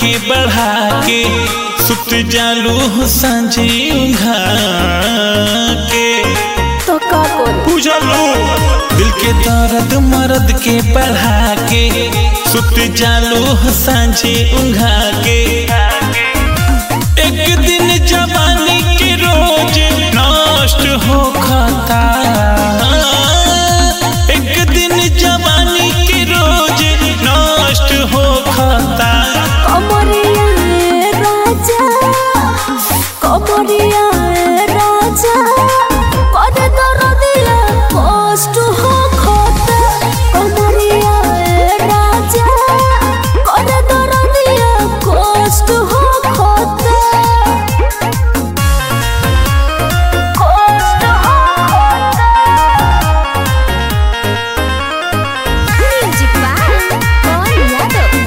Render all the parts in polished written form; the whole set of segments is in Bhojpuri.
के बढ़ा के सुत जालू सांझी उंघा के तो का करू बुझलू दिल के दर्द मर्द के बढ़ा के सुत जालू सांझी उंघा के एक दिन जवानी के रोज नष्ट हो खाता एक दिन जवानी के रोज नष्ट हो खाता कमरिया राजा कर दर्दिया कष्ट हो खाता कमरिया राजा कर दर्दिया कष्ट हो खाता कष्ट हो खाता म्यूजिक बाय कौन यादव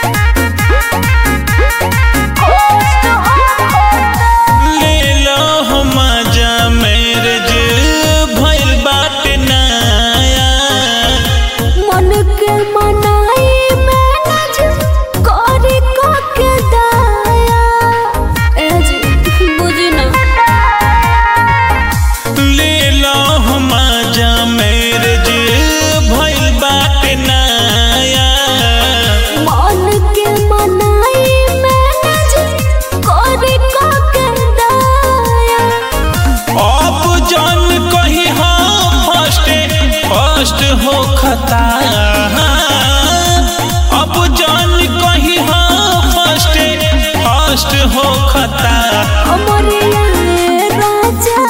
हो खता अब जान कहीं फर्स्ट हो खता कमरिया राजा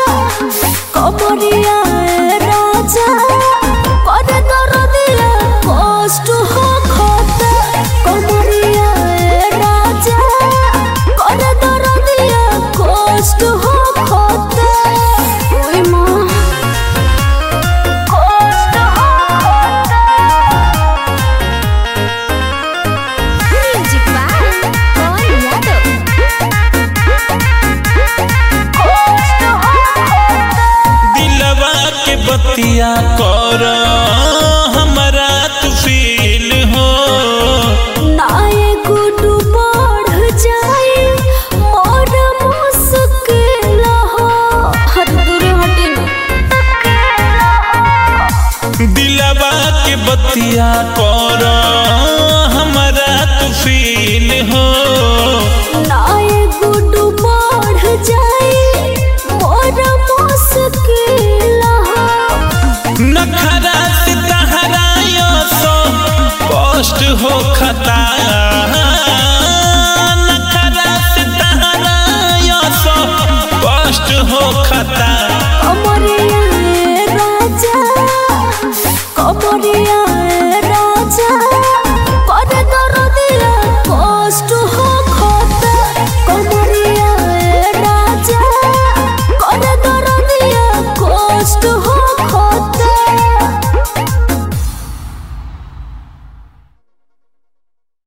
कर दर्दिया कष्ट हो खाता कमरिया राजा कर दर्दिया कष्ट हो खाता ओए मां बतिया कर हमारा तू फील हो नाये गुडू बढ़ जाए मोर मुश्किल हो हर दूर हटे दिलवा के बतिया कर